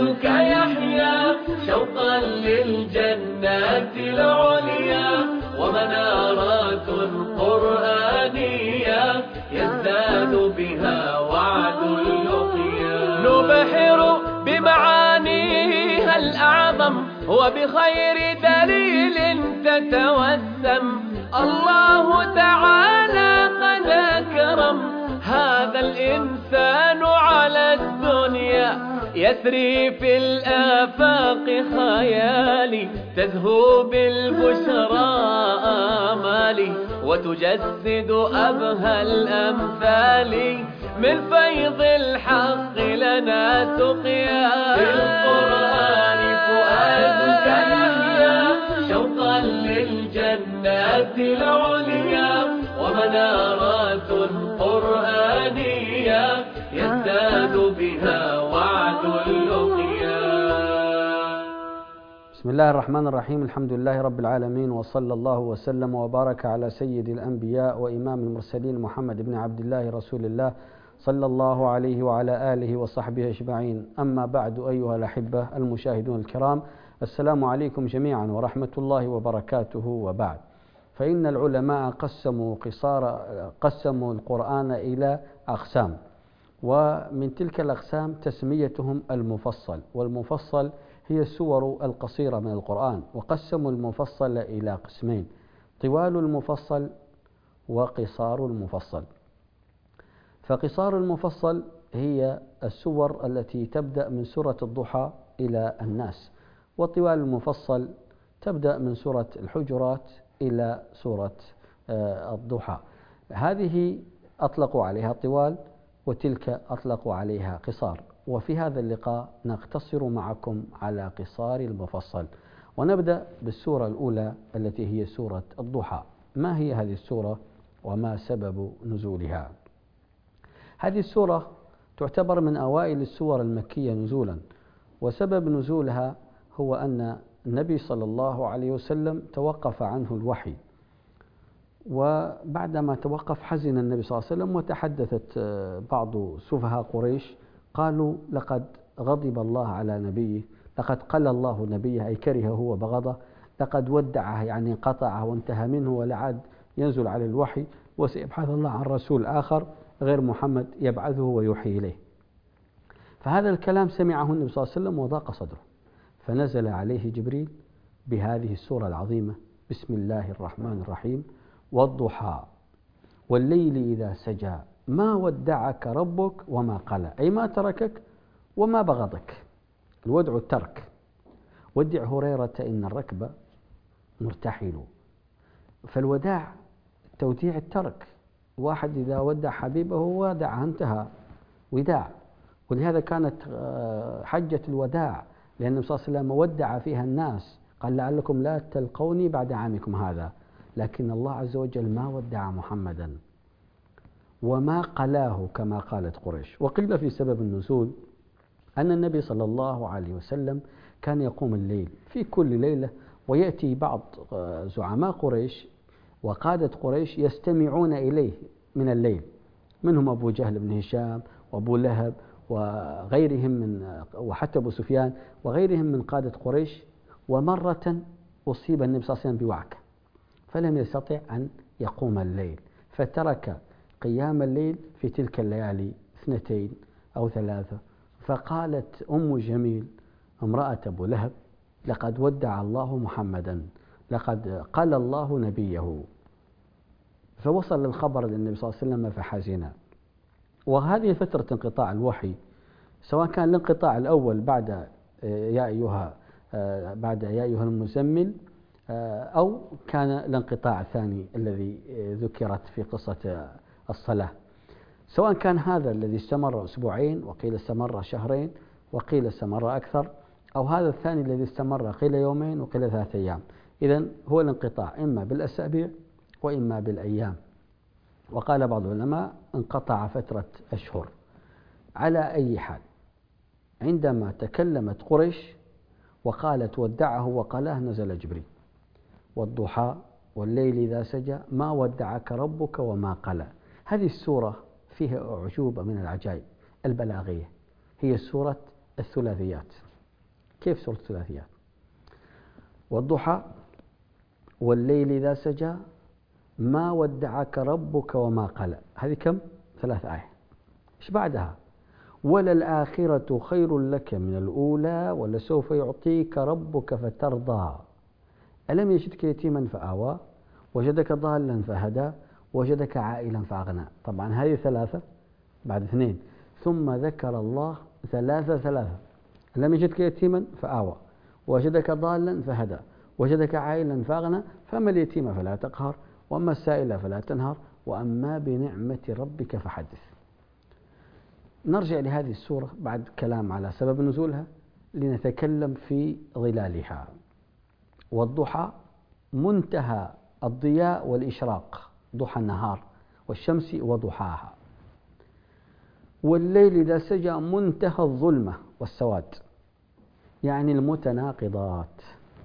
فؤادك يحيا شوقا للجنات العليا ومنارات قرآنية يزداد بها وعد اللقيا نبحر بمعانيها الأعظم وبخير دليل تتوسم الله تعالى قد أكرم هذا الإنسان على الدنيا يسري في الآفاق خيالي تزهو بالبشرى آمالي وتجسد أبهى الأمثال من فيض الحق لنا سقيا بالقرآن فؤادك يحيا شوقا للجنات العليا ومنارات قرآنية يزداد بها وعد اللقيا. بسم الله الرحمن الرحيم. الحمد لله رب العالمين، وصلى الله وسلم وبارك على سيد الأنبياء وإمام المرسلين محمد بن عبد الله رسول الله صلى الله عليه وعلى آله وصحبه أجمعين. أما بعد، أيها الأحبة المشاهدون الكرام، السلام عليكم جميعا ورحمة الله وبركاته. وبعد، فإن العلماء قسموا القرآن إلى أقسام، ومن تلك الأقسام تسميتهم المفصل، والمفصل هي السور القصيرة من القرآن، وقسموا المفصل إلى قسمين: طوال المفصل وقصار المفصل. فقصار المفصل هي السور التي تبدأ من سورة الضحى إلى الناس، وطوال المفصل تبدأ من سورة الحجرات إلى سورة الضحى. هذه أطلقوا عليها طوال، وتلك أطلقوا عليها قصار. وفي هذا اللقاء نقتصر معكم على قصار المفصل، ونبدأ بالسورة الأولى التي هي سورة الضحى. ما هي هذه السورة وما سبب نزولها؟ هذه السورة تعتبر من أوائل السور المكية نزولا، وسبب نزولها هو أن النبي صلى الله عليه وسلم توقف عنه الوحي، وبعدما توقف حزن النبي صلى الله عليه وسلم، وتحدثت بعض سفهاء قريش قالوا: لقد غضب الله على نبيه، لقد قل الله نبيه، أي كرهه وبغضه، لقد ودعه يعني قطعه وانتهى منه ولا عاد ينزل على الوحي، وسيبحث الله عن رسول آخر غير محمد يبعثه ويوحي إليه. فهذا الكلام سمعه النبي صلى الله عليه وسلم وضاق صدره، فنزل عليه جبريل بهذه السورة العظيمة: بسم الله الرحمن الرحيم، والضحى والليل إذا سجى ما ودعك ربك وما قلى، أي ما تركك وما بغضك. الودع الترك. ودع هريرة إن الركب مرتحل. فالوداع توديع الترك. واحد إذا ودع حبيبه ودعه، انتهى وداع. ولهذا كانت حجة الوداع، لأن النبي صلى الله عليه وسلم ودع فيها الناس، قال: لعلكم لا تلقوني بعد عامكم هذا. لكن الله عز وجل ما ودع محمدا وما قلاه كما قالت قريش. وقيل في سبب النزول أن النبي صلى الله عليه وسلم كان يقوم الليل في كل ليلة، ويأتي بعض زعماء قريش وقادة قريش يستمعون إليه من الليل، منهم أبو جهل بن هشام وأبو لهب وغيرهم وحتى أبو سفيان وغيرهم من قادة قريش. ومرة أصيب النبي صلى الله عليه وسلم بوعكة، فلم يستطع أن يقوم الليل، فترك قيام الليل في تلك الليالي 2 أو 3. فقالت أم جميل امرأة أبو لهب: لقد ودع الله محمدا، لقد قال الله نبيه. فوصل الخبر للنبي صلى الله عليه وسلم فحزن. وهذه فترة انقطاع الوحي، سواء كان الانقطاع الأول بعد يا أيها المزمل، أو كان الانقطاع الثاني الذي ذكرت في قصة الصلاة. سواء كان هذا الذي استمر 2 أسبوع، وقيل استمر 2 شهر، وقيل استمر أكثر، أو هذا الثاني الذي استمر قيل 2 يوم وقيل 3 أيام. إذن هو الانقطاع إما بالأسابيع وإما بالأيام. وقال بعض العلماء انقطع فترة أشهر. على أي حال، عندما تكلمت قريش وقالت ودعه وقالاه، نزل جبريل: والضحى والليل إذا سجى ما ودعك ربك وما قلى. هذه السورة فيها أعجوبة من العجائب البلاغية، هي سورة الثلاثيات. كيف سورة الثلاثيات؟ والضحى والليل إذا سجى ما ودعك ربك وما قلى. هذه كم؟ 3 آيات. إيش بعدها؟ وللآخرة خير لك من الأولى ولسوف يعطيك ربك فترضى. ألم يجدك يتيما فآوى وجدك ضالا فهدى وجدك عائلا فأغنى. طبعا هذه 3 بعد 2. ثم ذكر الله 3. ألم يجدك يتيما فآوى وجدك ضالا فهدى وجدك عائلا فأغنى فأما اليتيم فلا تقهر وأما السائل فلا تنهر وأما بنعمة ربك فحدث. نرجع لهذه السورة بعد كلام على سبب نزولها لنتكلم في ظلالها. والضحى منتهى الضياء والإشراق، ضحى النهار، والشمس وضحاها. والليل إذا سجى منتهى الظلمة والسواد، يعني المتناقضات.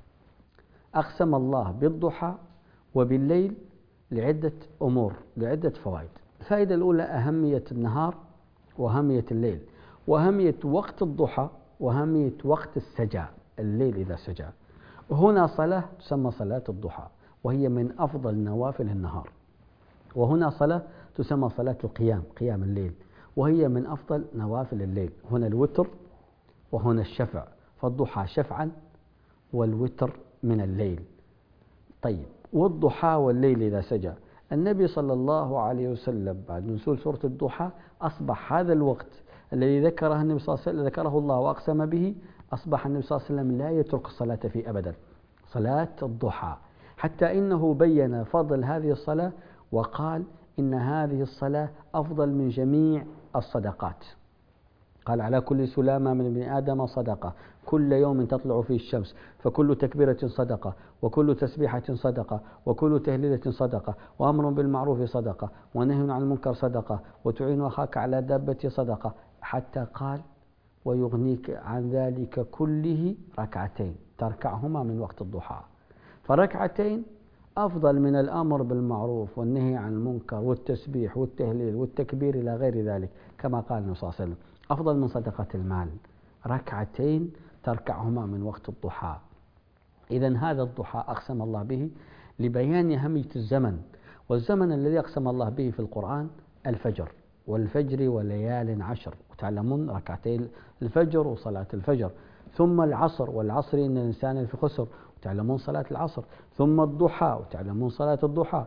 أقسم الله بالضحى وبالليل لعدة أمور، لعدة فوائد. الفائدة الأولى أهمية النهار وأهمية الليل، وأهمية وقت الضحى وأهمية وقت السجاء، الليل إذا سجى. هنا صلاة تسمى صلاة الضحى وهي من أفضل نوافل النهار، وهنا صلاة تسمى صلاة القيام، قيام الليل، وهي من أفضل نوافل الليل. هنا الوتر وهنا الشفع، فالضحى شفعا والوتر من الليل. طيب، والضحى والليل إذا سجى. النبي صلى الله عليه وسلم بعد نزول سورة الضحى أصبح هذا الوقت الذي ذكره النبي صلى الله عليه وسلم، ذكره الله وأقسم به، أصبح النبي صلى الله عليه وسلم لا يترك الصلاة فيه أبدا، صلاة الضحى، حتى إنه بين فضل هذه الصلاة وقال إن هذه الصلاة أفضل من جميع الصدقات. قال على كل سلامة من ابن آدم صدقة، كل يوم تطلع فيه الشمس، فكل تكبيرة صدقة، وكل تسبيحة صدقة، وكل تهليلة صدقة، وأمر بالمعروف صدقة، ونهي عن المنكر صدقة، وتعين أخاك على دابة صدقة، حتى قال ويغنيك عن ذلك كله ركعتين تركعهما من وقت الضحى. فركعتين أفضل من الأمر بالمعروف والنهي عن المنكر والتسبيح والتهليل والتكبير إلى غير ذلك، كما قال النبي صلى الله عليه وسلم أفضل من صدقة المال، ركعتين تركعهما من وقت الضحى. إذن هذا الضحى أقسم الله به لبيان أهمية الزمن، والزمن الذي أقسم الله به في القرآن الفجر، والفجر وليال عشر، وتعلمون ركعتي الفجر وصلاة الفجر، ثم العصر، والعصر إن الإنسان في خسر، وتعلمون صلاة العصر، ثم الضحى وتعلمون صلاة الضحى،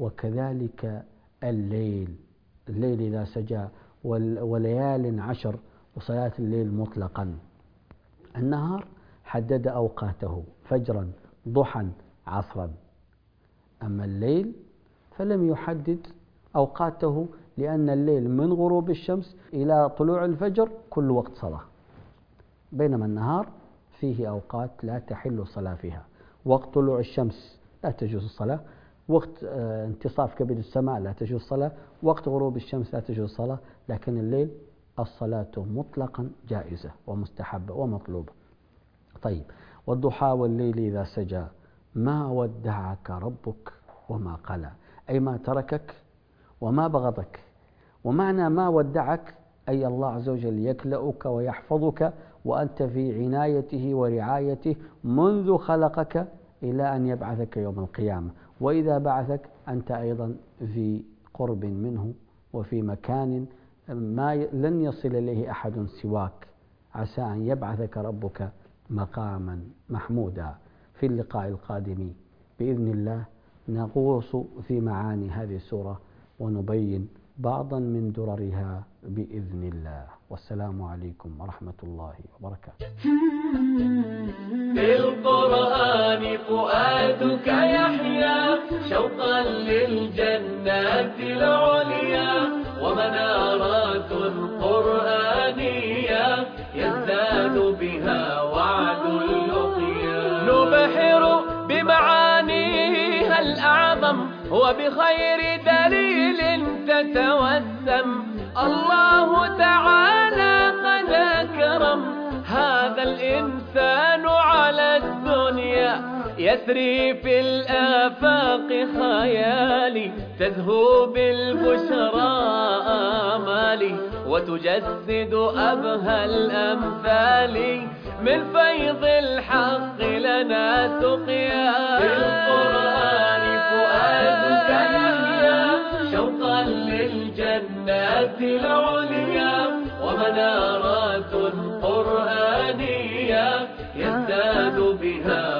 وكذلك الليل، الليل إذا سجى، وليال عشر، وصلاة الليل مطلقا. النهار حدد أوقاته فجرا ضحا عصرا، أما الليل فلم يحدد أوقاته، لأن الليل من غروب الشمس إلى طلوع الفجر كل وقت صلاة، بينما النهار فيه أوقات لا تحل الصلاة فيها. وقت طلوع الشمس لا تجوز الصلاة، وقت انتصاف كبد السماء لا تجوز الصلاة، وقت غروب الشمس لا تجوز الصلاة، لكن الليل الصلاة مطلقا جائزة ومستحبة ومطلوبة. طيب، والضحى والليل إذا سجى ما ودعك ربك وما قلى، أي ما تركك وما بغضك. ومعنى ما ودعك أي الله عز وجل يكلأك ويحفظك وأنت في عنايته ورعايته منذ خلقك إلى أن يبعثك يوم القيامة، وإذا بعثك أنت أيضا في قرب منه وفي مكان ما لن يصل إليه أحد سواك، عسى أن يبعثك ربك مقاما محمودا. في اللقاء القادم بإذن الله نغوص في معاني هذه السورة ونبين بعضا من دررها بإذن الله. والسلام عليكم ورحمة الله وبركاته. بالقرآن فؤادك يحيا شوقا للجنات العليا، ومنارات قرآنية يزداد بها وعد اللقيا. نبحر بمعانيها الأعظم وبخير دليل تتوسم. الله تعالى قد أكرم هذا الإنسان على الدنيا، يسري في الآفاق خيالي، تزهو بالبشرى آمالي، وتجسد أبهى الأمثال من فيض الحق لنا سقيا. بالقرآن فؤادك يحيا شوقا للجنات العليا، ومنارات قرآنية يزداد بها